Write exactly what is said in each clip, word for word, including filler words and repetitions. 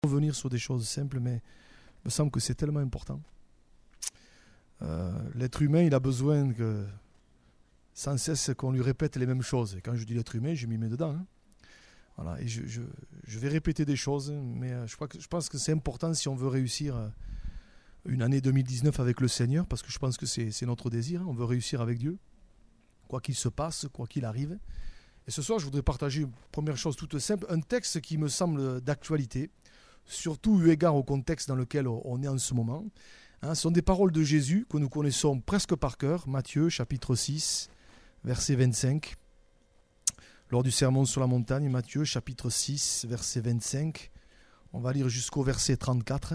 revenir sur des choses simples, mais il me semble que c'est tellement important. Euh, l'être humain, il a besoin que, sans cesse qu'on lui répète les mêmes choses. Et quand je dis l'être humain, je m'y mets dedans. Hein. Voilà, et je, je, je vais répéter des choses, mais je, crois que, je pense que c'est important si on veut réussir une année deux mille dix-neuf avec le Seigneur, parce que je pense que c'est, c'est notre désir. Hein. On veut réussir avec Dieu, quoi qu'il se passe, quoi qu'il arrive. Et ce soir, je voudrais partager une première chose toute simple, un texte qui me semble d'actualité, surtout eu égard au contexte dans lequel on est en ce moment. Hein, ce sont des paroles de Jésus que nous connaissons presque par cœur, Matthieu chapitre six, verset vingt-cinq. Lors du sermon sur la montagne, Matthieu chapitre six, verset vingt-cinq. On va lire jusqu'au verset trente-quatre.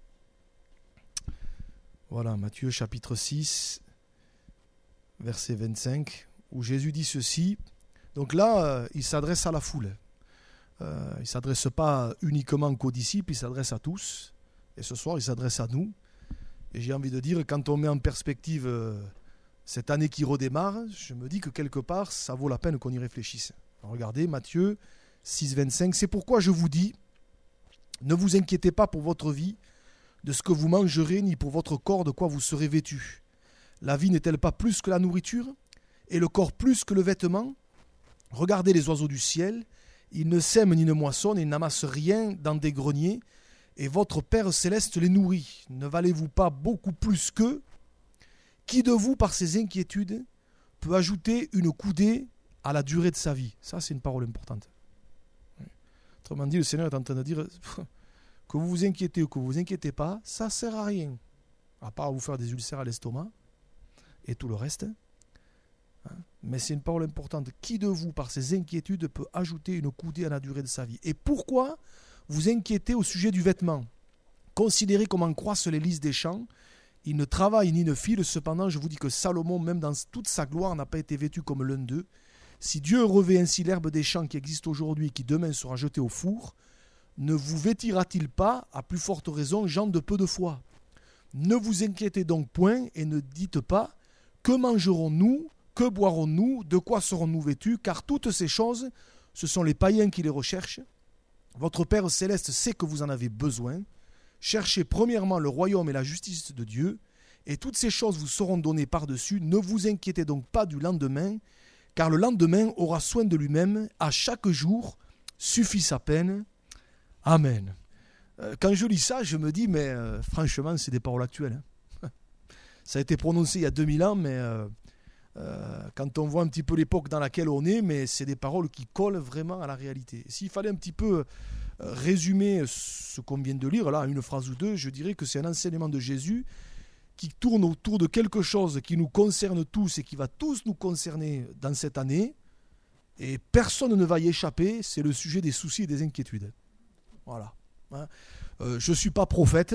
Voilà, Matthieu chapitre six, verset vingt-cinq, où Jésus dit ceci. Donc là, euh, il s'adresse à la foule. Euh, il ne s'adresse pas uniquement qu'aux disciples, il s'adresse à tous. Et ce soir, il s'adresse à nous. Et j'ai envie de dire, quand on met en perspective euh, cette année qui redémarre, je me dis que quelque part, ça vaut la peine qu'on y réfléchisse. Alors regardez, Matthieu six, vingt-cinq. C'est pourquoi je vous dis, ne vous inquiétez pas pour votre vie, de ce que vous mangerez, ni pour votre corps, de quoi vous serez vêtus. La vie n'est-elle pas plus que la nourriture, et le corps plus que le vêtement ? Regardez les oiseaux du ciel, ils ne sèment ni ne moissonnent, ils n'amassent rien dans des greniers, et votre Père céleste les nourrit. Ne valez-vous pas beaucoup plus qu'eux ? Qui de vous, par ses inquiétudes, peut ajouter une coudée à la durée de sa vie ? Ça, c'est une parole importante. Autrement dit, le Seigneur est en train de dire que vous vous inquiétez ou que vous vous inquiétez pas, ça ne sert à rien, à part vous faire des ulcères à l'estomac et tout le reste. Mais c'est une parole importante. Qui de vous, par ses inquiétudes, peut ajouter une coudée à la durée de sa vie ? Et pourquoi vous inquiétez au sujet du vêtement ? Considérez comment croissent les lys des champs. Ils ne travaillent ni ne filent. Cependant, je vous dis que Salomon, même dans toute sa gloire, n'a pas été vêtu comme l'un d'eux. Si Dieu revêt ainsi l'herbe des champs qui existe aujourd'hui et qui demain sera jetée au four, ne vous vêtira-t-il pas, à plus forte raison, gens de peu de foi ? Ne vous inquiétez donc point et ne dites pas « Que mangerons-nous ? Que boirons-nous ? De quoi serons-nous vêtus ? Car toutes ces choses, ce sont les païens qui les recherchent. Votre Père céleste sait que vous en avez besoin. Cherchez premièrement le royaume et la justice de Dieu, et toutes ces choses vous seront données par-dessus. Ne vous inquiétez donc pas du lendemain, car le lendemain aura soin de lui-même. À chaque jour suffit sa peine. Amen. Quand je lis ça, je me dis, mais euh, franchement, c'est des paroles actuelles. Hein. Ça a été prononcé il y a deux mille ans, mais... Euh, Euh, quand on voit un petit peu l'époque dans laquelle on est, mais c'est des paroles qui collent vraiment à la réalité. S'il fallait un petit peu euh, résumer ce qu'on vient de lire, là, une phrase ou deux, je dirais que c'est un enseignement de Jésus qui tourne autour de quelque chose qui nous concerne tous et qui va tous nous concerner dans cette année, et personne ne va y échapper, c'est le sujet des soucis et des inquiétudes. Voilà. Hein. Euh, je ne suis pas prophète,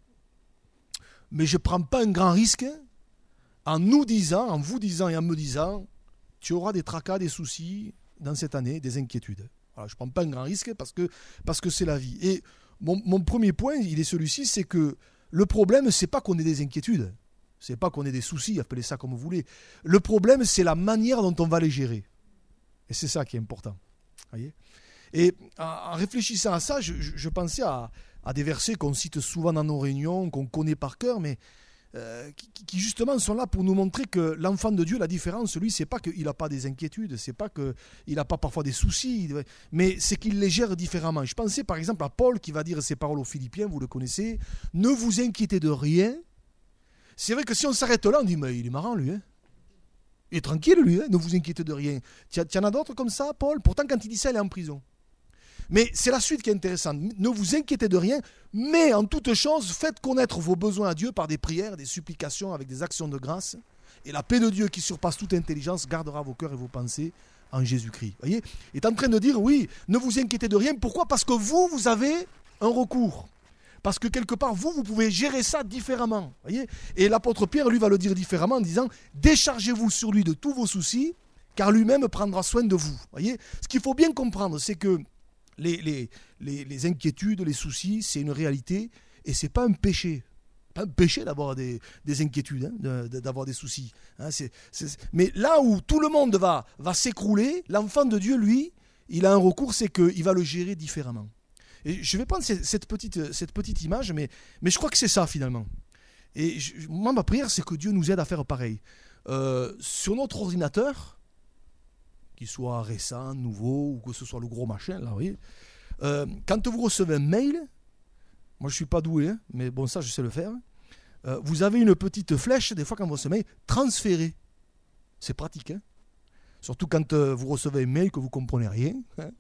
mais je ne prends pas un grand risque en nous disant, en vous disant et en me disant, tu auras des tracas, des soucis dans cette année, des inquiétudes. Voilà, je ne prends pas un grand risque parce que, parce que c'est la vie. Et mon, mon premier point, il est celui-ci, c'est que le problème, ce n'est pas qu'on ait des inquiétudes, ce n'est pas qu'on ait des soucis, appelez ça comme vous voulez. Le problème, c'est la manière dont on va les gérer. Et c'est ça qui est important. Voyez ? Et en réfléchissant à ça, je, je, je pensais à, à des versets qu'on cite souvent dans nos réunions, qu'on connaît par cœur, mais... Euh, qui, qui justement sont là pour nous montrer que l'enfant de Dieu, la différence, lui, c'est pas qu'il n'a pas des inquiétudes, c'est pas qu'il n'a pas parfois des soucis, mais c'est qu'il les gère différemment. Je pensais par exemple à Paul qui va dire ces paroles aux Philippiens, vous le connaissez, ne vous inquiétez de rien. C'est vrai que si on s'arrête là, on dit, mais il est marrant lui, hein. Il est tranquille lui, hein, ne vous inquiétez de rien. Tu y en as d'autres comme ça, Paul ? Pourtant, quand il dit ça, il est en prison. Mais c'est la suite qui est intéressante. Ne vous inquiétez de rien, mais en toute chose, faites connaître vos besoins à Dieu par des prières, des supplications, avec des actions de grâce. Et la paix de Dieu qui surpasse toute intelligence gardera vos cœurs et vos pensées en Jésus-Christ. Vous voyez ? Il est en train de dire, oui, ne vous inquiétez de rien. Pourquoi ? Parce que vous, vous avez un recours. Parce que quelque part, vous, vous pouvez gérer ça différemment. Vous voyez ? Et l'apôtre Pierre, lui, va le dire différemment en disant, déchargez-vous sur lui de tous vos soucis, car lui-même prendra soin de vous. Vous voyez ? Ce qu'il faut bien comprendre, c'est que Les, les, les, les inquiétudes, les soucis, c'est une réalité et ce n'est pas un péché. Pas un péché d'avoir des, des inquiétudes, hein, de, de, d'avoir des soucis. Hein, c'est, c'est, mais là où tout le monde va, va s'écrouler, l'enfant de Dieu, lui, il a un recours, c'est qu'il va le gérer différemment. Et je vais prendre cette, cette, petite, cette petite image, mais, mais je crois que c'est ça finalement. Et je, moi, ma prière, c'est que Dieu nous aide à faire pareil. Euh, sur notre ordinateur, qu'il soit récent, nouveau, ou que ce soit le gros machin, là, vous voyez, euh, quand vous recevez un mail, moi je ne suis pas doué, hein, mais bon, ça je sais le faire, euh, vous avez une petite flèche, des fois quand vous recevez un mail, transférer. C'est pratique, hein. Surtout quand euh, vous recevez un mail que vous ne comprenez rien, hein,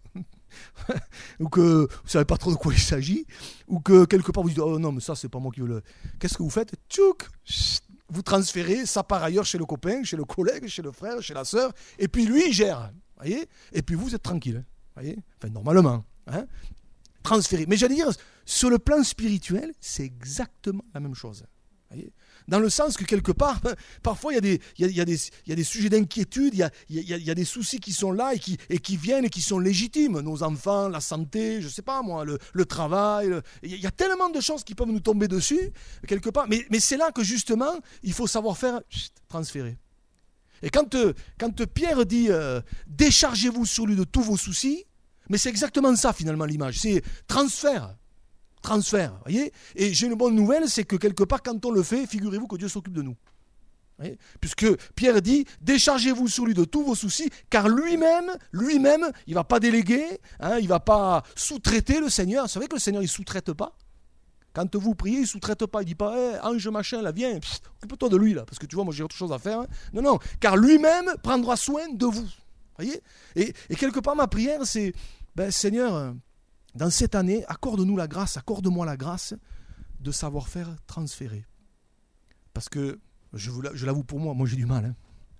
ou que vous ne savez pas trop de quoi il s'agit, ou que quelque part vous dites « Oh non, mais ça, c'est pas moi qui veux le... » Qu'est-ce que vous faites? Tchouk, vous transférez, ça part ailleurs chez le copain, chez le collègue, chez le frère, chez la sœur, et puis lui, il gère, voyez. Et puis vous êtes tranquille, voyez. Enfin, normalement, hein. Transférer. Mais j'allais dire, sur le plan spirituel, c'est exactement la même chose, voyez. Dans le sens que quelque part, parfois il y a des, il y a, il y a des, il y a des sujets d'inquiétude, il y a, il y a, il y a des soucis qui sont là et qui, et qui viennent et qui sont légitimes. Nos enfants, la santé, je ne sais pas moi, le, le travail. Le, il y a tellement de choses qui peuvent nous tomber dessus, quelque part. Mais, mais c'est là que justement, il faut savoir faire chut, transférer. Et quand, quand Pierre dit euh, « déchargez-vous sur lui de tous vos soucis », mais c'est exactement ça finalement l'image, c'est transfert. Transfert, voyez. Et j'ai une bonne nouvelle, c'est que quelque part, quand on le fait, figurez-vous que Dieu s'occupe de nous. Voyez. Puisque Pierre dit, déchargez-vous sur lui de tous vos soucis, car lui-même, lui-même, il ne va pas déléguer, hein, il ne va pas sous-traiter le Seigneur. Vous savez que le Seigneur, il ne sous-traite pas. Quand vous priez, il ne sous-traite pas. Il ne dit pas, hey, ange machin, là, viens, pff, occupe-toi de lui, là, parce que tu vois, moi j'ai autre chose à faire. Hein. Non, non, car lui-même prendra soin de vous. Voyez. Et, et quelque part, ma prière, c'est, ben, Seigneur, dans cette année, accorde-nous la grâce, accorde-moi la grâce de savoir faire transférer. Parce que, je, vous, je l'avoue pour moi, moi j'ai du mal. Hein.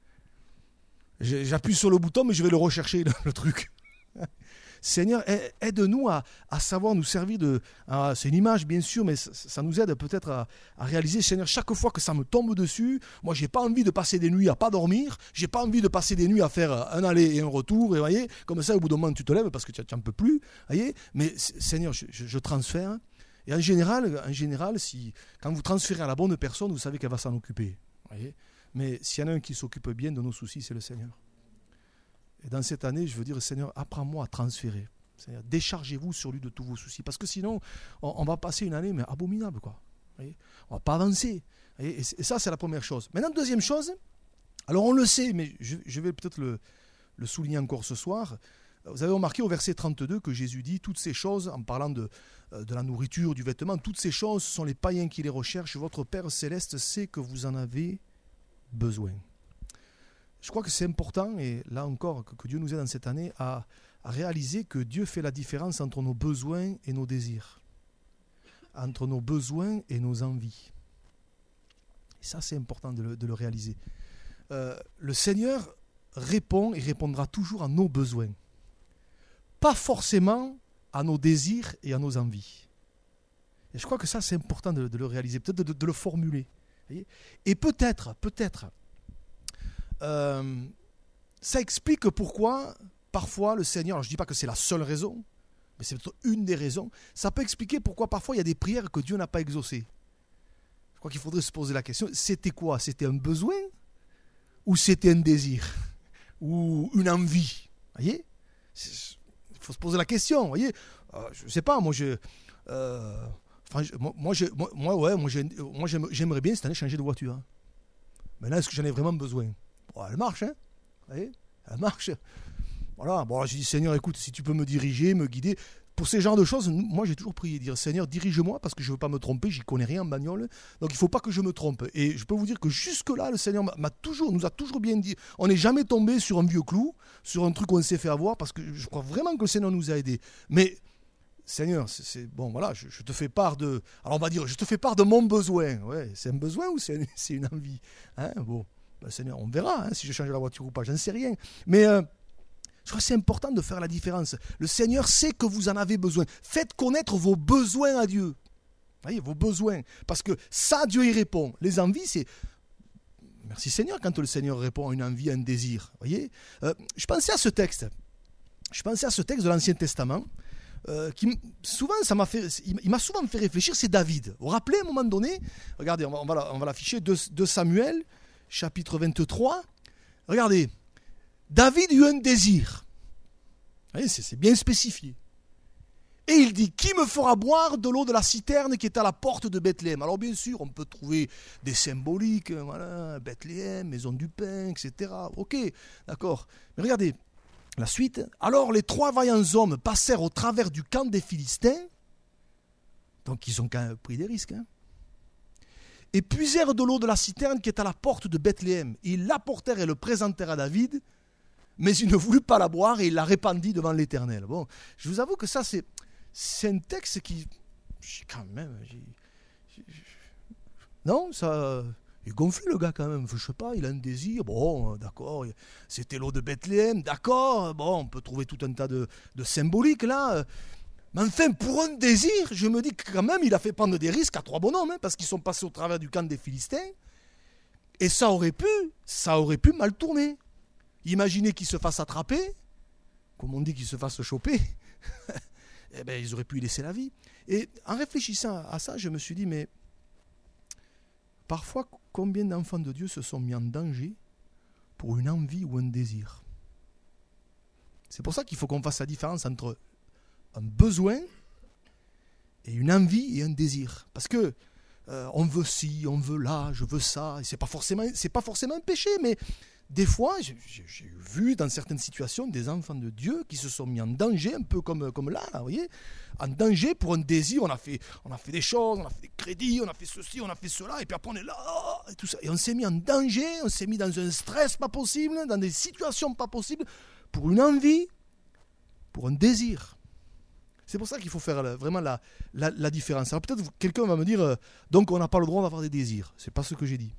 J'appuie sur le bouton, mais je vais le rechercher, le, le truc. Seigneur, aide-nous à, à savoir nous servir de... À, c'est une image, bien sûr, mais ça, ça nous aide peut-être à, à réaliser, Seigneur, chaque fois que ça me tombe dessus, moi, j'ai pas envie de passer des nuits à pas dormir, j'ai pas envie de passer des nuits à faire un aller et un retour, et voyez, comme ça, au bout d'un moment, tu te lèves parce que tu n'en peux plus, voyez, mais Seigneur, je, je, je transfère, et en général, en général si, quand vous transférez à la bonne personne, vous savez qu'elle va s'en occuper, voyez, mais s'il y en a un qui s'occupe bien de nos soucis, c'est le Seigneur. Et dans cette année, je veux dire, Seigneur, apprends-moi à transférer. Seigneur, déchargez-vous sur lui de tous vos soucis. Parce que sinon, on, on va passer une année mais abominable, quoi. Voyez, on ne va pas avancer. Et, et ça, c'est la première chose. Maintenant, deuxième chose, alors on le sait, mais je, je vais peut-être le, le souligner encore ce soir. Vous avez remarqué au verset trente-deux que Jésus dit, toutes ces choses, en parlant de, de la nourriture, du vêtement, toutes ces choses sont les païens qui les recherchent. Votre Père Céleste sait que vous en avez besoin. Je crois que c'est important, et là encore, que, que Dieu nous aide dans cette année à, à réaliser que Dieu fait la différence entre nos besoins et nos désirs, entre nos besoins et nos envies. Et ça, c'est important de le, de le réaliser. Euh, le Seigneur répond et répondra toujours à nos besoins, pas forcément à nos désirs et à nos envies. Et je crois que ça, c'est important de, de le réaliser, peut-être de, de, de le formuler. Voyez. Et peut-être, peut-être, Euh, ça explique pourquoi parfois le Seigneur, alors je ne dis pas que c'est la seule raison, mais c'est peut-être une des raisons, ça peut expliquer pourquoi parfois il y a des prières que Dieu n'a pas exaucées. Je crois qu'il faudrait se poser la question, c'était quoi? C'était un besoin ou c'était un désir ou une envie? Vous voyez, il faut se poser la question, vous voyez. Euh, je ne sais pas, moi je... Euh, enfin, je, moi, moi, je, moi, moi, ouais, moi, je, moi j'aimerais bien cette année changer de voiture. Hein. Mais là, est-ce que j'en ai vraiment besoin? Bon, elle marche, hein? Vous voyez, elle marche. Voilà, bon, j'ai dit, Seigneur, écoute, si tu peux me diriger, me guider. Pour ces genres de choses, moi, j'ai toujours prié, dire, Seigneur, dirige-moi, parce que je ne veux pas me tromper, j'y connais rien en bagnole, donc il ne faut pas que je me trompe. Et je peux vous dire que jusque-là, le Seigneur m'a toujours, nous a toujours bien dit, on n'est jamais tombé sur un vieux clou, sur un truc qu'on s'est fait avoir, parce que je crois vraiment que le Seigneur nous a aidés. Mais, Seigneur, c'est, c'est bon, voilà, je, je te fais part de, alors on va dire, je te fais part de mon besoin. Ouais, c'est un besoin ou c'est, c'est une envie, hein? Bon. Ben, Seigneur, on verra hein, si je change la voiture ou pas, j'en sais rien. Mais euh, je crois que c'est important de faire la différence. Le Seigneur sait que vous en avez besoin. Faites connaître vos besoins à Dieu. Vous voyez, vos besoins. Parce que ça, Dieu y répond. Les envies, c'est... Merci Seigneur quand le Seigneur répond à une envie, à un désir. Vous voyez, euh, je pensais à ce texte. Je pensais à ce texte de l'Ancien Testament. Euh, qui, souvent, ça m'a fait, il m'a souvent fait réfléchir, c'est David. Vous vous rappelez à un moment donné, regardez, on va, on va, on va l'afficher, de Samuel, chapitre vingt-trois. Regardez, David eut un désir. Vous voyez, c'est, c'est bien spécifié. Et il dit, qui me fera boire de l'eau de la citerne qui est à la porte de Bethléem? Alors bien sûr, on peut trouver des symboliques, voilà, Bethléem, maison du pain, et cetera. Ok, d'accord. Mais regardez, la suite. Alors les trois vaillants hommes passèrent au travers du camp des Philistins, donc ils ont quand même pris des risques, hein, et puisèrent de l'eau de la citerne qui est à la porte de Bethléem. Ils l'apportèrent et le présentèrent à David, mais il ne voulut pas la boire et il la répandit devant l'Éternel. Bon, je vous avoue que ça, c'est, c'est un texte qui... Quand même... J'ai, j'ai, non, ça... Il est gonflé le gars quand même, je sais pas, il a un désir, bon, d'accord, c'était l'eau de Bethléem, d'accord, bon, on peut trouver tout un tas de, de symboliques là, mais enfin, pour un désir, je me dis que quand même, il a fait prendre des risques à trois bonhommes, hein, parce qu'ils sont passés au travers du camp des Philistins, et ça aurait pu, ça aurait pu mal tourner. Imaginez qu'ils se fassent attraper, comme on dit qu'ils se fassent choper, eh ben, ils auraient pu y laisser la vie. Et en réfléchissant à ça, je me suis dit, mais parfois, combien d'enfants de Dieu se sont mis en danger pour une envie ou un désir? C'est pour ça qu'il faut qu'on fasse la différence entre un besoin et une envie et un désir. Parce que euh, on veut ci, on veut là, je veux ça. Et c'est pas forcément, c'est pas forcément un péché, mais des fois, j'ai, j'ai vu dans certaines situations des enfants de Dieu qui se sont mis en danger, un peu comme, comme là, là, vous voyez, en danger pour un désir. On a fait, on a fait des choses, on a fait des crédits, on a fait ceci, on a fait cela, et puis après on est là, et tout ça. Et on s'est mis en danger, on s'est mis dans un stress pas possible, dans des situations pas possibles, pour une envie, pour un désir. C'est pour ça qu'il faut faire la, vraiment la, la, la différence. Alors peut-être quelqu'un va me dire, euh, donc on n'a pas le droit d'avoir des désirs. C'est pas ce que j'ai dit.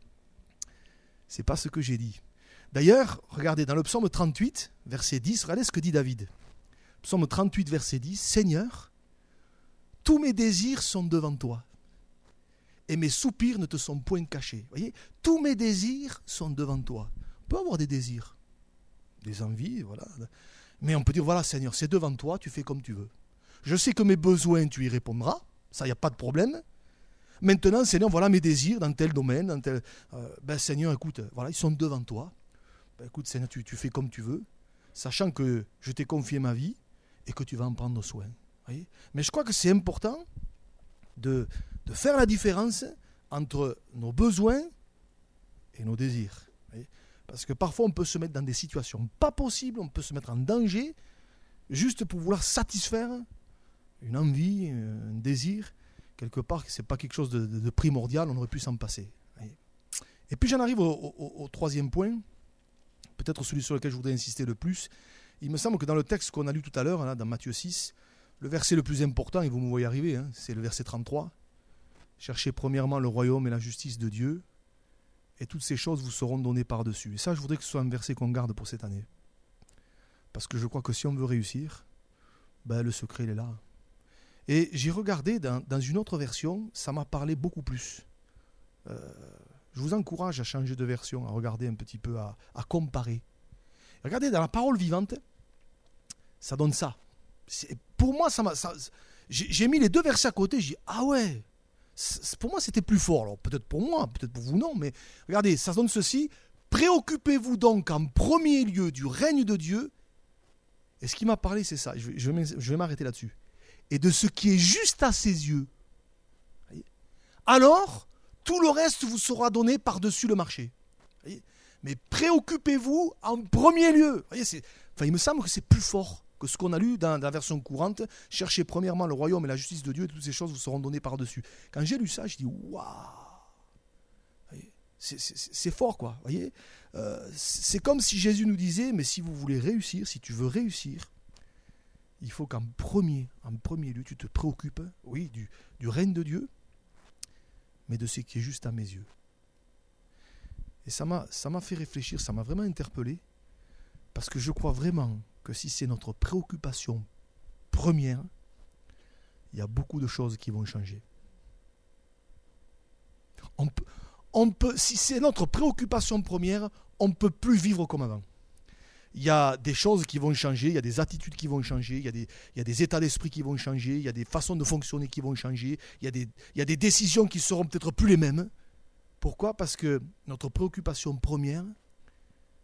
C'est pas ce que j'ai dit. D'ailleurs, regardez, dans le psaume trente-huit, verset dix, regardez ce que dit David. Psaume trente-huit, verset dix, « Seigneur, tous mes désirs sont devant toi, et mes soupirs ne te sont point cachés. » Vous voyez, tous mes désirs sont devant toi. On peut avoir des désirs, des envies, voilà. Mais on peut dire, voilà Seigneur, c'est devant toi, tu fais comme tu veux. Je sais que mes besoins, tu y répondras, ça, il n'y a pas de problème. Maintenant, Seigneur, voilà mes désirs dans tel domaine, dans tel... Euh, ben Seigneur, écoute, voilà, ils sont devant toi. Ben, écoute, Seigneur, tu, tu fais comme tu veux, sachant que je t'ai confié ma vie et que tu vas en prendre soin. Voyez. Mais je crois que c'est important de, de faire la différence entre nos besoins et nos désirs. Voyez. Parce que parfois, on peut se mettre dans des situations pas possibles, on peut se mettre en danger, juste pour vouloir satisfaire une envie, un désir. Quelque part, ce n'est pas quelque chose de, de, de primordial, on aurait pu s'en passer. Et puis j'en arrive au, au, au troisième point, peut-être celui sur lequel je voudrais insister le plus. Il me semble que dans le texte qu'on a lu tout à l'heure, là, dans Matthieu six, le verset le plus important, et vous me voyez arriver, hein, c'est le verset trente-trois. « Cherchez premièrement le royaume et la justice de Dieu, et toutes ces choses vous seront données par-dessus. » Et ça, je voudrais que ce soit un verset qu'on garde pour cette année. Parce que je crois que si on veut réussir, ben, le secret, il est là. Et j'ai regardé dans, dans une autre version, ça m'a parlé beaucoup plus. Euh, je vous encourage à changer de version, à regarder un petit peu, à, à comparer. Regardez, dans la parole vivante, ça donne ça. C'est, pour moi, ça m'a, ça, j'ai, j'ai mis les deux versets à côté, j'ai dit, ah ouais, c'est, pour moi c'était plus fort. Alors peut-être pour moi, peut-être pour vous non, mais regardez, ça donne ceci. Préoccupez-vous donc en premier lieu du règne de Dieu. Et ce qui m'a parlé, c'est ça. Je vais, je vais, je vais m'arrêter là-dessus. Et de ce qui est juste à ses yeux. Alors, tout le reste vous sera donné par-dessus le marché. Mais préoccupez-vous en premier lieu. C'est, enfin, il me semble que c'est plus fort que ce qu'on a lu dans, dans la version courante. Cherchez premièrement le royaume et la justice de Dieu, et toutes ces choses vous seront données par-dessus. Quand j'ai lu ça, je dis waouh, c'est, c'est, c'est fort quoi. Voyez, euh, c'est comme si Jésus nous disait, mais si vous voulez réussir, si tu veux réussir, il faut qu'en premier, en premier lieu, tu te préoccupes, oui, du, du règne de Dieu, mais de ce qui est juste à mes yeux. Et ça m'a, ça m'a fait réfléchir, ça m'a vraiment interpellé, parce que je crois vraiment que si c'est notre préoccupation première, il y a beaucoup de choses qui vont changer. On peut, on peut, si c'est notre préoccupation première, on ne peut plus vivre comme avant. Il y a des choses qui vont changer, il y a des attitudes qui vont changer, il y a des, il y a des états d'esprit qui vont changer, il y a des façons de fonctionner qui vont changer, il y a des, il y a des décisions qui seront peut-être plus les mêmes. Pourquoi ? Parce que notre préoccupation première,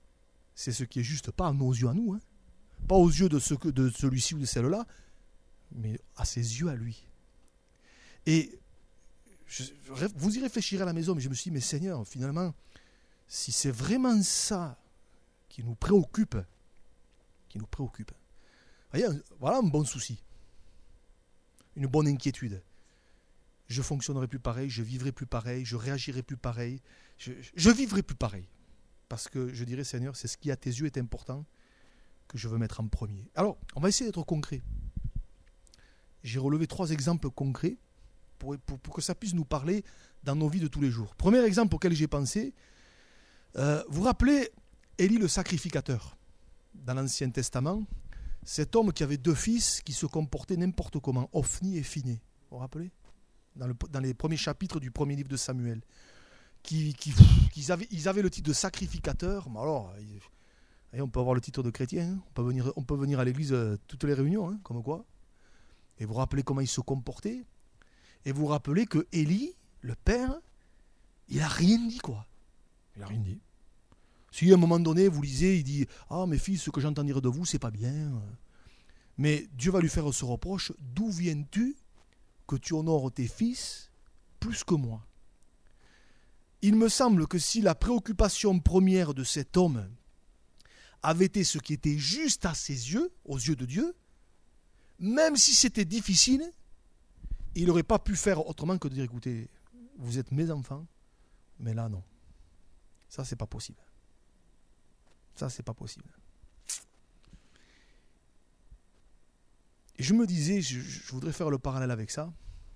c'est ce qui est juste, pas à nos yeux à nous, hein, pas aux yeux de, ce que, de celui-ci ou de celle-là, mais à ses yeux à lui. Et je, vous y réfléchirez à la maison, mais je me suis dit, mais Seigneur, finalement, si c'est vraiment ça qui nous préoccupe, qui nous préoccupe, voyez, voilà un bon souci, une bonne inquiétude. Je fonctionnerai plus pareil, je vivrai plus pareil, je réagirai plus pareil, je, je vivrai plus pareil. Parce que je dirais, Seigneur, c'est ce qui à tes yeux est important que je veux mettre en premier. Alors, on va essayer d'être concret. J'ai relevé trois exemples concrets pour, pour, pour que ça puisse nous parler dans nos vies de tous les jours. Premier exemple auquel j'ai pensé, euh, vous vous rappelez Élie le sacrificateur dans l'Ancien Testament, cet homme qui avait deux fils qui se comportaient n'importe comment, Ophni et Phiné. Vous vous rappelez dans, le, dans les premiers chapitres du premier livre de Samuel. Qui, qui, qui avaient, ils avaient le titre de sacrificateur, mais alors, ils, on peut avoir le titre de chrétien, hein, on, peut venir, on peut venir à l'église euh, toutes les réunions, hein, comme quoi. Et vous vous rappelez comment ils se comportaient. Et vous vous rappelez que Élie, le père, il n'a rien dit, quoi. Il n'a rien dit. Si à un moment donné, vous lisez, il dit « Ah, mes fils, ce que j'entends dire de vous, c'est pas bien. » Mais Dieu va lui faire ce reproche « D'où viens-tu que tu honores tes fils plus que moi ?» Il me semble que si la préoccupation première de cet homme avait été ce qui était juste à ses yeux, aux yeux de Dieu, même si c'était difficile, il n'aurait pas pu faire autrement que de dire, écoutez, vous êtes mes enfants, mais là non. Ça, c'est pas possible. Ça, c'est pas possible. Et je me disais, je, je voudrais faire le parallèle avec ça.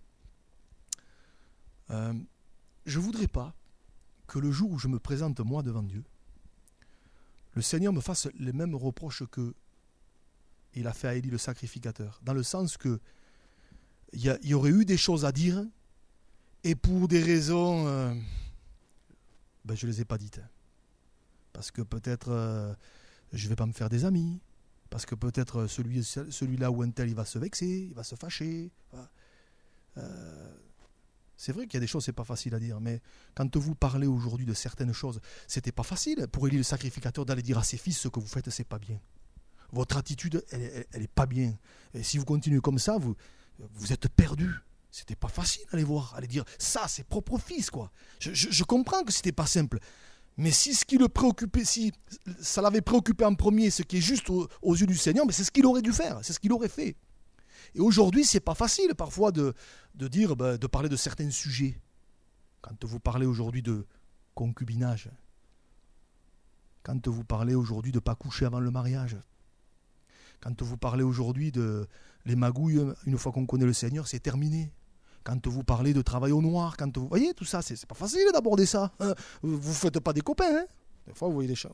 Euh, je voudrais pas que le jour où je me présente moi devant Dieu, le Seigneur me fasse les mêmes reproches que il a fait à Élie le sacrificateur, dans le sens que il y, y aurait eu des choses à dire et pour des raisons euh, ben je les ai pas dites, parce que peut-être euh, je vais pas me faire des amis, parce que peut-être celui, celui-là ou un tel il va se vexer, il va se fâcher. euh, C'est vrai qu'il y a des choses, c'est pas facile à dire, mais quand vous parlez aujourd'hui de certaines choses, c'était pas facile pour Élie le sacrificateur d'aller dire à ses fils, ce que vous faites, c'est pas bien. Votre attitude, elle, elle, elle est pas bien. Et si vous continuez comme ça, vous, vous êtes perdu. C'était pas facile d'aller voir, aller dire, ça, c'est propre fils, quoi. Je, je, je comprends que c'était pas simple, mais si ce qui le préoccupait, si ça l'avait préoccupé en premier, ce qui est juste aux, aux yeux du Seigneur, mais c'est ce qu'il aurait dû faire, c'est ce qu'il aurait fait. Et aujourd'hui, c'est pas facile parfois de, de dire, ben, de parler de certains sujets. Quand vous parlez aujourd'hui de concubinage, quand vous parlez aujourd'hui de ne pas coucher avant le mariage, quand vous parlez aujourd'hui de les magouilles, une fois qu'on connaît le Seigneur, c'est terminé. Quand vous parlez de travail au noir, quand vous voyez tout ça, c'est, c'est pas facile d'aborder ça. Hein. Vous ne faites pas des copains. Hein. Des fois, vous voyez des choses.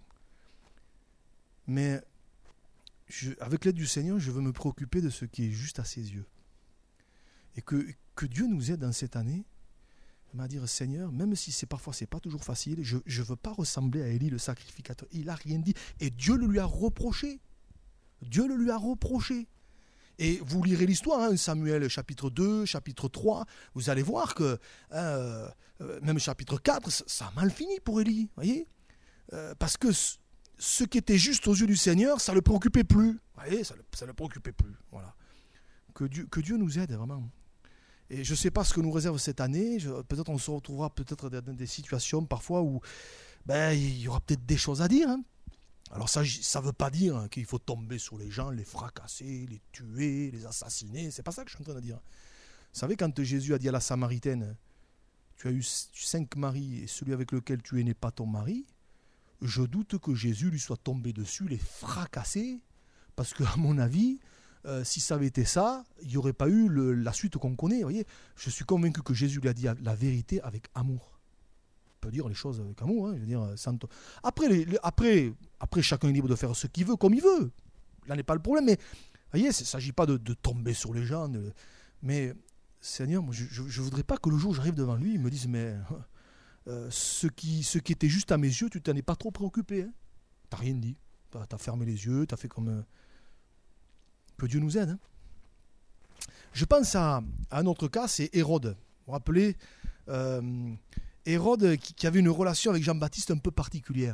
Mais Je, avec l'aide du Seigneur, je veux me préoccuper de ce qui est juste à ses yeux. Et que, que Dieu nous aide dans cette année à dire, Seigneur, même si c'est parfois c'est pas toujours facile, je ne veux pas ressembler à Élie le sacrificateur. Il n'a rien dit. Et Dieu le lui a reproché. Dieu le lui a reproché. Et vous lirez l'histoire, hein, Samuel chapitre deux, chapitre trois, vous allez voir que euh, même chapitre quatre, ça a mal fini pour Élie. Voyez euh, parce que ce qui était juste aux yeux du Seigneur, ça ne le préoccupait plus. Vous voyez, ça ne le préoccupait plus. Voilà. Que Dieu, que Dieu nous aide vraiment. Et je ne sais pas ce que nous réserve cette année. Je, peut-être on se retrouvera peut-être dans des situations parfois où ben, il y aura peut-être des choses à dire. Hein. Alors ça ne veut pas dire qu'il faut tomber sur les gens, les fracasser, les tuer, les assassiner. C'est pas ça que je suis en train de dire. Vous savez, quand Jésus a dit à la Samaritaine, tu as eu cinq maris et celui avec lequel tu es n'est pas ton mari, je doute que Jésus lui soit tombé dessus, les fracassé, parce qu'à mon avis, euh, si ça avait été ça, il n'y aurait pas eu le, la suite qu'on connaît. Vous voyez, je suis convaincu que Jésus lui a dit la vérité avec amour. On peut dire les choses avec amour. Hein, je veux dire, sans... après, les, les, après, après, chacun est libre de faire ce qu'il veut, comme il veut. Là n'est pas le problème. Mais vous voyez, il ne s'agit pas de, de tomber sur les gens. De... Mais Seigneur, moi, je ne voudrais pas que le jour où j'arrive devant lui, il me dise, mais... Euh, ce, qui, ce qui était juste à mes yeux, tu t'en es pas trop préoccupé. Hein. Tu n'as rien dit. Tu as fermé les yeux, tu as fait comme... Euh... Que Dieu nous aide. Hein. Je pense à, à un autre cas, c'est Hérode. Vous vous rappelez euh, Hérode qui, qui avait une relation avec Jean-Baptiste un peu particulière.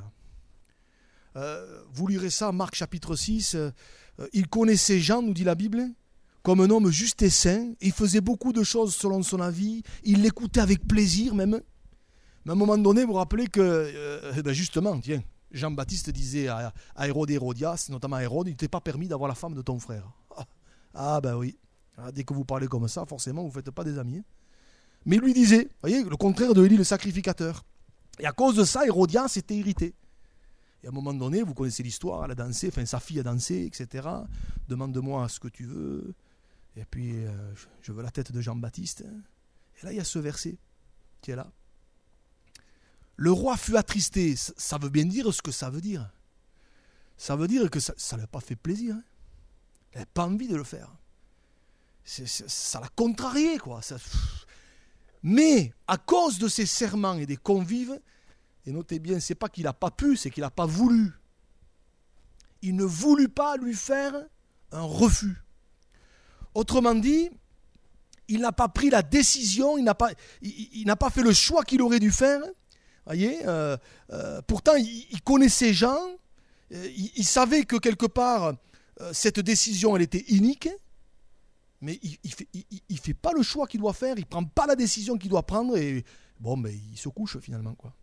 Euh, vous lirez ça, Marc chapitre six. Euh, il connaissait Jean, nous dit la Bible, comme un homme juste et saint. Il faisait beaucoup de choses selon son avis. Il l'écoutait avec plaisir même. Mais à un moment donné, vous vous rappelez que, euh, ben justement, tiens, Jean-Baptiste disait à, à Hérode et Hérodias, notamment à Hérode, il ne t'est pas permis d'avoir la femme de ton frère. Ah, ah ben oui. Ah, dès que vous parlez comme ça, forcément, vous ne faites pas des amis. Hein. Mais il lui disait, vous voyez, le contraire de Élie le sacrificateur. Et à cause de ça, Hérodias était irrité. Et à un moment donné, vous connaissez l'histoire, elle a dansé, enfin sa fille a dansé, et cetera. Demande-moi ce que tu veux. Et puis, euh, je veux la tête de Jean-Baptiste. Et là, il y a ce verset qui est là. Le roi fut attristé. Ça veut bien dire ce que ça veut dire. Ça veut dire que ça ne lui a pas fait plaisir. Hein. Il n'avait pas envie de le faire. C'est, c'est, ça l'a contrarié, quoi. Ça... Mais, à cause de ses serments et des convives, et notez bien, c'est pas qu'il n'a pas pu, c'est qu'il n'a pas voulu. Il ne voulut pas lui faire un refus. Autrement dit, il n'a pas pris la décision, il n'a pas, il, il n'a pas fait le choix qu'il aurait dû faire. Voyez, euh, euh, pourtant, il, il connaissait Jean, euh, il, il savait que quelque part, euh, cette décision, elle était inique. Mais il ne fait, il, il fait pas le choix qu'il doit faire, il ne prend pas la décision qu'il doit prendre et bon, ben, il se couche finalement, quoi.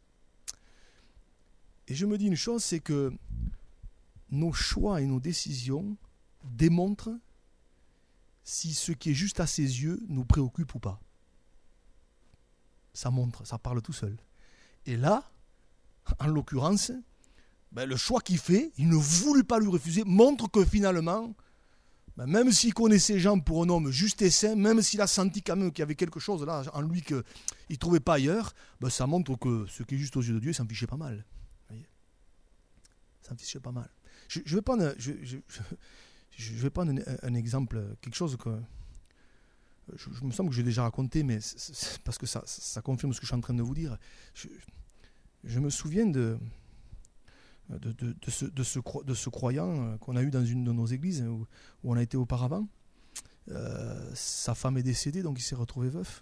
Et je me dis une chose, c'est que nos choix et nos décisions démontrent si ce qui est juste à ses yeux nous préoccupe ou pas. Ça montre, ça parle tout seul. Et là, en l'occurrence, ben, le choix qu'il fait, il ne voulut pas lui refuser, montre que finalement, ben même s'il connaissait Jean pour un homme juste et saint, même s'il a senti quand même qu'il y avait quelque chose là en lui qu'il ne trouvait pas ailleurs, ben ça montre que ce qui est juste aux yeux de Dieu, il s'en fichait pas mal. Voyez, ça s'en fichait pas mal. Je, je vais prendre, je, je, je, je vais prendre un, un exemple, quelque chose que je, je me semble que j'ai déjà raconté, mais c'est, c'est parce que ça, ça confirme ce que je suis en train de vous dire. Je, je me souviens de... De, de, de, ce, de, ce, de ce croyant qu'on a eu dans une de nos églises où, où on a été auparavant. Euh, sa femme est décédée, donc il s'est retrouvé veuf.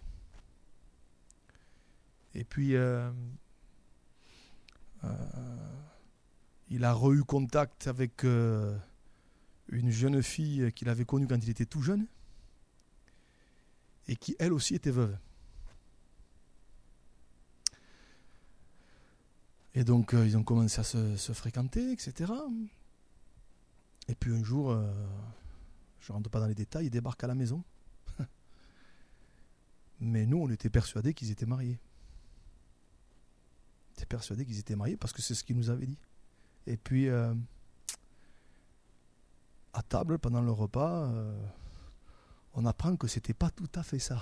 Et puis, euh, euh, il a re-eu contact avec euh, une jeune fille qu'il avait connue quand il était tout jeune et qui, elle aussi, était veuve. Et donc, euh, ils ont commencé à se, se fréquenter, et cetera. Et puis un jour, euh, je ne rentre pas dans les détails, ils débarquent à la maison. Mais nous, on était persuadés qu'ils étaient mariés. On était persuadés qu'ils étaient mariés parce que c'est ce qu'ils nous avaient dit. Et puis, euh, à table, pendant le repas, euh, on apprend que ce n'était pas tout à fait ça.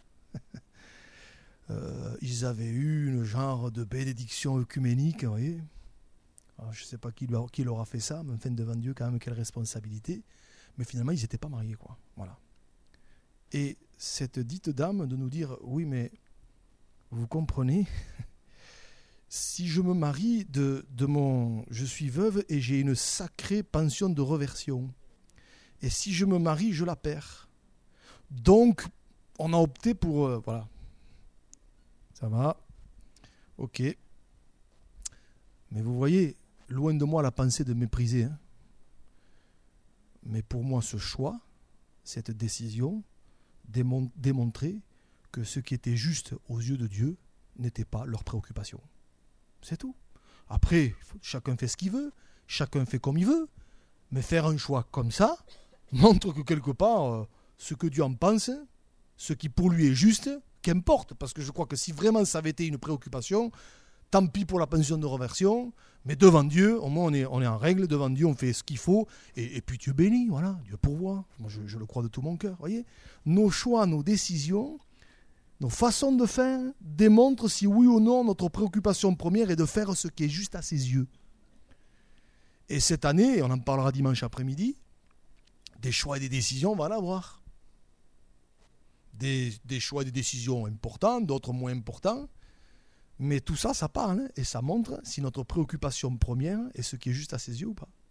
Euh, ils avaient eu une genre de bénédiction œcuménique, vous voyez. Alors, je ne sais pas qui, lui a, qui leur a fait ça, mais enfin devant Dieu quand même quelle responsabilité. Mais finalement ils n'étaient pas mariés, quoi. Voilà. Et cette dite dame de nous dire, oui mais vous comprenez, si je me marie de, de mon, je suis veuve et j'ai une sacrée pension de réversion. Et si je me marie, je la perds. Donc on a opté pour, euh, voilà. Ça va, ok. Mais vous voyez, loin de moi la pensée de mépriser. Hein. Mais pour moi, ce choix, cette décision, démon- démontrait que ce qui était juste aux yeux de Dieu n'était pas leur préoccupation. C'est tout. Après, chacun fait ce qu'il veut, chacun fait comme il veut, mais faire un choix comme ça montre que quelque part, euh, ce que Dieu en pense, ce qui pour lui est juste, qu'importe, parce que je crois que si vraiment ça avait été une préoccupation, tant pis pour la pension de réversion, mais devant Dieu, au moins on est, on est en règle, devant Dieu on fait ce qu'il faut, et, et puis Dieu bénit, voilà, Dieu pourvoit. Moi je, je le crois de tout mon cœur, voyez. Nos choix, nos décisions, nos façons de faire démontrent si oui ou non notre préoccupation première est de faire ce qui est juste à ses yeux. Et cette année, on en parlera dimanche après-midi, des choix et des décisions, on va l'avoir. Des, des choix et des décisions importants, d'autres moins importants. Mais tout ça, ça parle, hein, et ça montre si notre préoccupation première est ce qui est juste à ses yeux ou pas.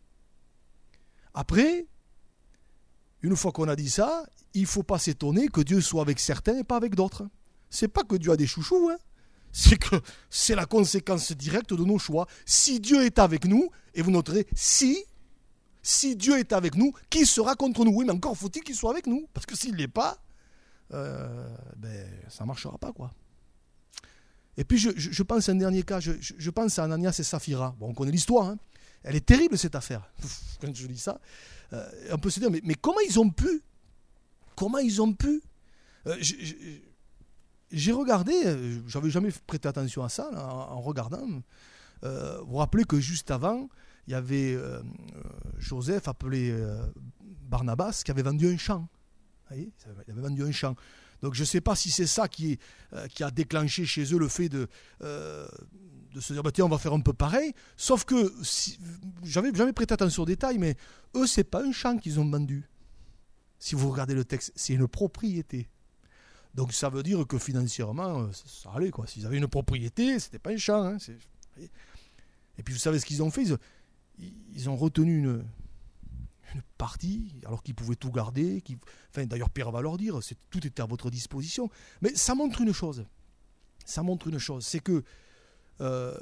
Après, une fois qu'on a dit ça, il ne faut pas s'étonner que Dieu soit avec certains et pas avec d'autres. C'est pas que Dieu a des chouchous, hein. C'est que c'est la conséquence directe de nos choix. Si Dieu est avec nous, et vous noterez, si, Si Dieu est avec nous, qui sera contre nous? Oui, mais encore faut-il qu'il soit avec nous. Parce que s'il ne l'est pas, euh, ben, ça ne marchera pas, quoi. Et puis, je, je, je pense à un dernier cas. Je, je, je pense à Ananias et Saphira. Bon, on connaît l'histoire. Hein. Elle est terrible, cette affaire. Quand je dis ça, euh, on peut se dire, mais, mais comment ils ont pu Comment ils ont pu euh, J'ai regardé, j'avais jamais prêté attention à ça, là, en, en regardant. Euh, vous vous rappelez que juste avant, il y avait euh, Joseph, appelé euh, Barnabas, qui avait vendu un champ. Vous voyez, il avait vendu un champ. Donc je ne sais pas si c'est ça qui, est, euh, qui a déclenché chez eux le fait de, euh, de se dire bah, tiens, on va faire un peu pareil. Sauf que, si, j'avais jamais prêté attention aux détails, mais eux, ce n'est pas un champ qu'ils ont vendu. Si vous regardez le texte, c'est une propriété. Donc ça veut dire que financièrement, ça, ça allait, quoi. S'ils avaient une propriété, ce n'était pas un champ. Hein, c'est... Et puis vous savez ce qu'ils ont fait, ils, ils ont retenu une, une partie, alors qu'ils pouvaient tout garder. Qu'ils... Enfin, d'ailleurs, Pierre va leur dire, c'est, tout était à votre disposition. Mais ça montre une chose. Ça montre une chose, c'est que euh,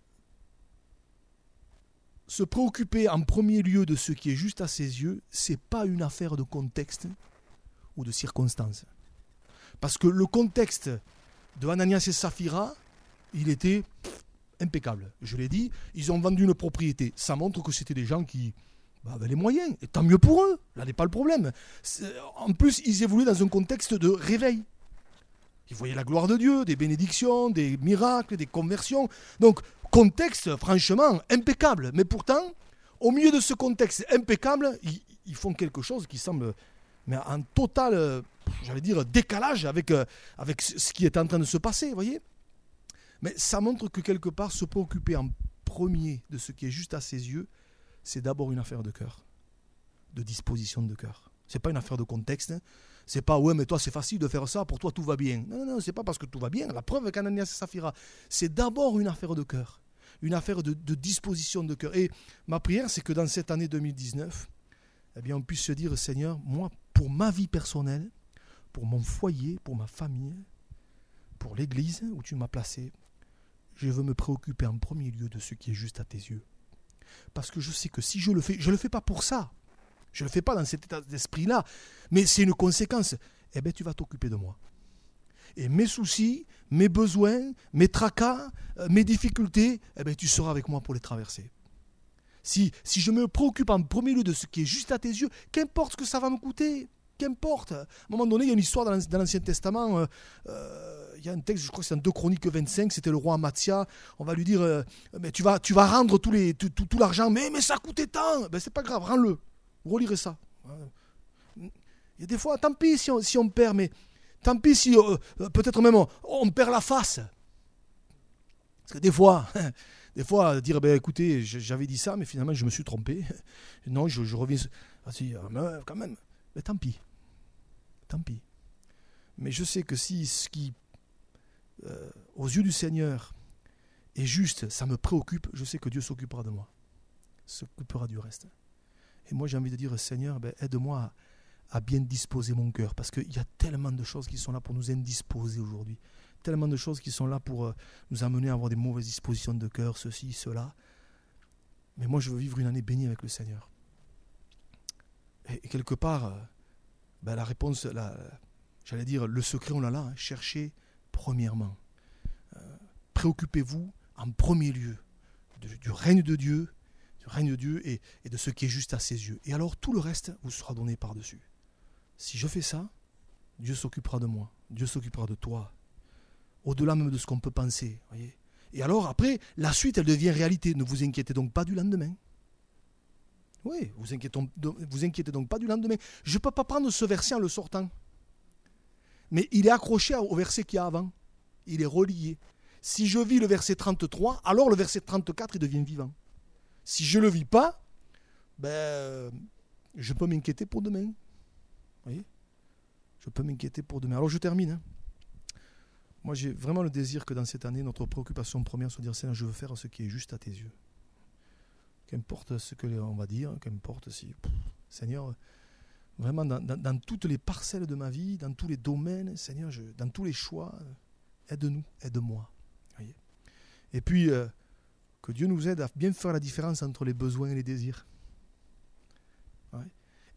se préoccuper en premier lieu de ce qui est juste à ses yeux, ce n'est pas une affaire de contexte ou de circonstances. Parce que le contexte de Ananias et Saphira, il était impeccable. Je l'ai dit, ils ont vendu une propriété. Ça montre que c'était des gens qui bah, avaient les moyens. Et tant mieux pour eux. Là n'est pas le problème. C'est, en plus, ils évoluaient dans un contexte de réveil. Ils voyaient la gloire de Dieu, des bénédictions, des miracles, des conversions. Donc, contexte, franchement, impeccable. Mais pourtant, au milieu de ce contexte impeccable, ils, ils font quelque chose qui semble mais en total, j'allais dire, décalage avec, avec ce qui est en train de se passer, vous voyez. Mais ça montre que quelque part, se préoccuper en premier de ce qui est juste à ses yeux, c'est d'abord une affaire de cœur, de disposition de cœur. Ce n'est pas une affaire de contexte. Hein. C'est pas, ouais, mais toi, c'est facile de faire ça, pour toi, tout va bien. Non, non, non, c'est pas parce que tout va bien. La preuve avec Ananias et Saphira, c'est d'abord une affaire de cœur, une affaire de, de disposition de cœur. Et ma prière, c'est que dans cette année deux mille dix-neuf, eh bien, on puisse se dire, Seigneur, moi, pour ma vie personnelle, pour mon foyer, pour ma famille, pour l'église où tu m'as placé, je veux me préoccuper en premier lieu de ce qui est juste à tes yeux. Parce que je sais que si je le fais, je ne le fais pas pour ça. Je ne le fais pas dans cet état d'esprit-là. Mais c'est une conséquence. Eh bien, tu vas t'occuper de moi. Et mes soucis, mes besoins, mes tracas, mes difficultés, eh bien, tu seras avec moi pour les traverser. Si, si je me préoccupe en premier lieu de ce qui est juste à tes yeux, qu'importe ce que ça va me coûter, qu'importe. À un moment donné, il y a une histoire dans l'Ancien Testament, euh, euh, il y a un texte, je crois que c'est dans deux Chroniques vingt-cinq, c'était le roi Amathia, on va lui dire, euh, mais tu vas, tu vas rendre tous les, tout, tout, tout l'argent, mais, mais ça coûtait tant, ben c'est pas grave, rends-le, vous relirez ça. Il y a des fois, tant pis si on, si on perd, mais tant pis si euh, peut-être même on, on perd la face. Parce que des fois... Des fois, dire, ben, écoutez, j'avais dit ça, mais finalement, je me suis trompé. Non, je, je reviens... Ah, si, quand même. Mais tant pis. Tant pis. Mais je sais que si ce qui, euh, aux yeux du Seigneur, est juste, ça me préoccupe, je sais que Dieu s'occupera de moi. S'occupera du reste. Et moi, j'ai envie de dire, Seigneur, ben, aide-moi à, à bien disposer mon cœur. Parce qu'il y a tellement de choses qui sont là pour nous indisposer aujourd'hui. Tellement de choses qui sont là pour euh, nous amener à avoir des mauvaises dispositions de cœur, ceci, cela. Mais moi, je veux vivre une année bénie avec le Seigneur. Et, et quelque part, euh, ben, la réponse, la, j'allais dire, le secret, on l'a là. Hein, cherchez premièrement. Euh, préoccupez-vous en premier lieu de, du règne de Dieu, du règne de Dieu et, et de ce qui est juste à ses yeux. Et alors, tout le reste vous sera donné par-dessus. Si je fais ça, Dieu s'occupera de moi. Dieu s'occupera de toi. Au-delà même de ce qu'on peut penser. Voyez. Et alors, après, la suite, elle devient réalité. Ne vous inquiétez donc pas du lendemain. Oui, vous inquiétez, vous inquiétez donc pas du lendemain. Je ne peux pas prendre ce verset en le sortant. Mais il est accroché au verset qu'il y a avant. Il est relié. Si je vis le verset trente-trois, alors le verset trente-quatre, il devient vivant. Si je ne le vis pas, ben, je peux m'inquiéter pour demain. Vous voyez ? Je peux m'inquiéter pour demain. Alors, je termine. Hein. Moi, j'ai vraiment le désir que dans cette année, notre préoccupation première soit de dire, Seigneur, je veux faire ce qui est juste à tes yeux. Qu'importe ce que l'on va dire, qu'importe si... Pff, Seigneur, vraiment, dans, dans, dans toutes les parcelles de ma vie, dans tous les domaines, Seigneur, je, dans tous les choix, aide-nous, aide-moi. Voyez. Et puis, euh, que Dieu nous aide à bien faire la différence entre les besoins et les désirs.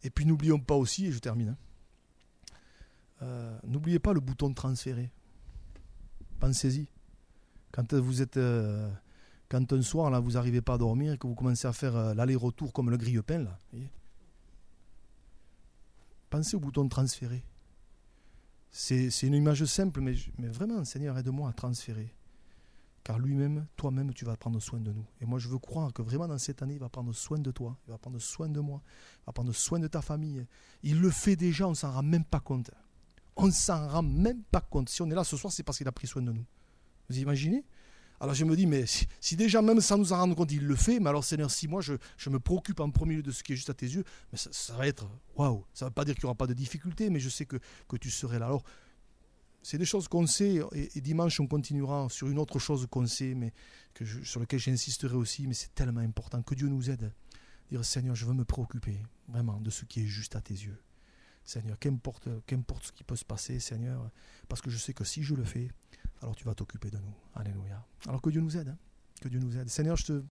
Et puis n'oublions pas aussi, et je termine, hein, euh, n'oubliez pas le bouton de transférer. Pensez-y. Quand vous êtes, euh, quand un soir là, vous n'arrivez pas à dormir et que vous commencez à faire euh, l'aller-retour comme le grille-pain, là, voyez, pensez au bouton de transférer. C'est, c'est une image simple, mais, mais vraiment, Seigneur, aide-moi à transférer. Car lui-même, toi-même, tu vas prendre soin de nous. Et moi, je veux croire que vraiment, dans cette année, il va prendre soin de toi, il va prendre soin de moi, il va prendre soin de ta famille. Il le fait déjà, on ne s'en rend même pas compte. On ne s'en rend même pas compte. Si on est là ce soir, c'est parce qu'il a pris soin de nous. Vous imaginez ? Alors je me dis, mais si, si déjà, même sans nous en rendre compte, il le fait, mais alors Seigneur, si moi, je, je me préoccupe en premier lieu de ce qui est juste à tes yeux, mais ça, ça va être, waouh, ça ne veut pas dire qu'il n'y aura pas de difficultés, mais je sais que, que tu serais là. Alors, c'est des choses qu'on sait, et, et dimanche, on continuera sur une autre chose qu'on sait, mais que je, sur laquelle j'insisterai aussi, mais c'est tellement important que Dieu nous aide. Dire, Seigneur, je veux me préoccuper vraiment de ce qui est juste à tes yeux. Seigneur, qu'importe, qu'importe ce qui peut se passer, Seigneur, parce que je sais que si je le fais, alors tu vas t'occuper de nous. Alléluia. Alors que Dieu nous aide, hein, que Dieu nous aide. Seigneur, je te,